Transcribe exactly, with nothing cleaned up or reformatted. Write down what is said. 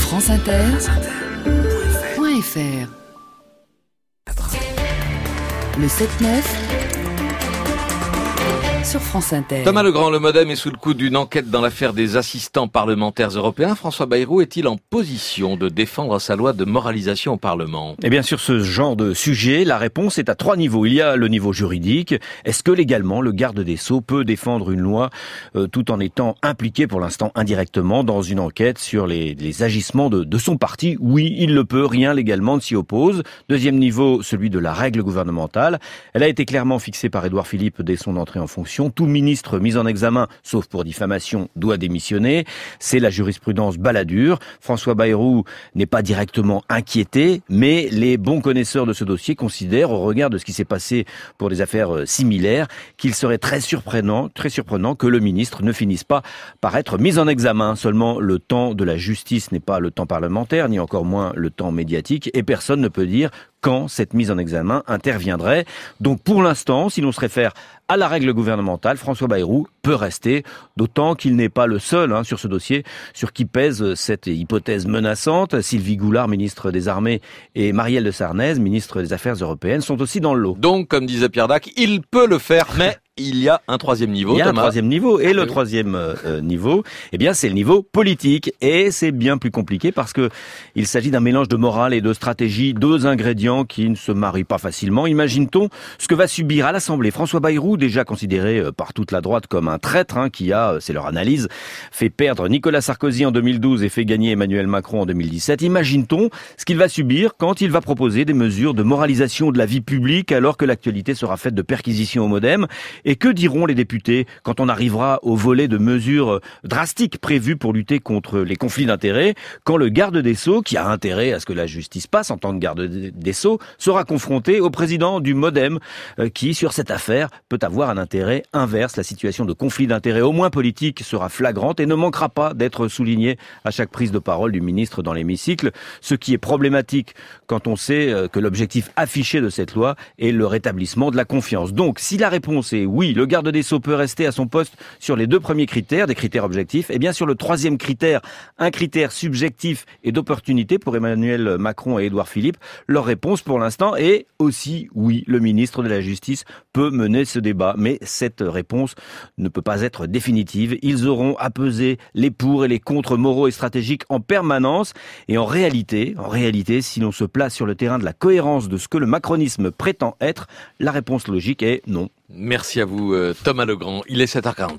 France Inter point F R. Le sept neuf sur France Inter. Thomas Legrand, le Modem est sous le coup d'une enquête dans l'affaire des assistants parlementaires européens. François Bayrou est-il en position de défendre sa loi de moralisation au Parlement ? Eh bien, sur ce genre de sujet, la réponse est à trois niveaux. Il y a le niveau juridique. Est-ce que légalement, le garde des Sceaux peut défendre une loi euh, tout en étant impliqué pour l'instant indirectement dans une enquête sur les, les agissements de, de son parti ? Oui, il le peut. Rien légalement ne s'y oppose. Deuxième niveau, celui de la règle gouvernementale. Elle a été clairement fixée par Édouard Philippe dès son entrée en fonction. Tout ministre mis en examen, sauf pour diffamation, doit démissionner. C'est la jurisprudence Balladur. François Bayrou n'est pas directement inquiété, mais les bons connaisseurs de ce dossier considèrent, au regard de ce qui s'est passé pour des affaires similaires, qu'il serait très surprenant, très surprenant que le ministre ne finisse pas par être mis en examen. Seulement, le temps de la justice n'est pas le temps parlementaire, ni encore moins le temps médiatique, et personne ne peut dire quand cette mise en examen interviendrait. Donc pour l'instant, si l'on se réfère à la règle gouvernementale, François Bayrou peut rester, d'autant qu'il n'est pas le seul hein, sur ce dossier sur qui pèse cette hypothèse menaçante. Sylvie Goulard, ministre des Armées, et Marielle de Sarnez, ministre des Affaires européennes, sont aussi dans le lot. Donc, comme disait Pierre Dac, il peut le faire, mais il y a un troisième niveau, Il y a Thomas. un troisième niveau, et le troisième euh, niveau, eh bien, c'est le niveau politique. Et c'est bien plus compliqué parce que il s'agit d'un mélange de morale et de stratégie, deux ingrédients qui ne se marient pas facilement. Imagine-t-on ce que va subir à l'Assemblée François Bayrou, déjà considéré par toute la droite comme un traître, hein, qui a, c'est leur analyse, fait perdre Nicolas Sarkozy en deux mille douze et fait gagner Emmanuel Macron en deux mille dix-sept. Imagine-t-on ce qu'il va subir quand il va proposer des mesures de moralisation de la vie publique alors que l'actualité sera faite de perquisitions au Modem? Et que diront les députés quand on arrivera au volet de mesures drastiques prévues pour lutter contre les conflits d'intérêts, quand le garde des Sceaux, qui a intérêt à ce que la justice passe en tant que garde des Sceaux, sera confronté au président du Modem, qui, sur cette affaire, peut avoir un intérêt inverse. La situation de conflit d'intérêts, au moins politique, sera flagrante et ne manquera pas d'être soulignée à chaque prise de parole du ministre dans l'hémicycle, ce qui est problématique quand on sait que l'objectif affiché de cette loi est le rétablissement de la confiance. Donc, si la réponse est oui, le garde des Sceaux peut rester à son poste sur les deux premiers critères, des critères objectifs, et bien sur le troisième critère, un critère subjectif et d'opportunité pour Emmanuel Macron et Édouard Philippe, leur réponse pour l'instant est aussi oui, le ministre de la Justice peut mener ce débat, mais cette réponse ne peut pas être définitive. Ils auront à peser les pour et les contre moraux et stratégiques en permanence, et en réalité, en réalité, si l'on se place sur le terrain de la cohérence de ce que le macronisme prétend être, la réponse logique est non. Merci à vous, Thomas Legrand. Il est sept heures quarante.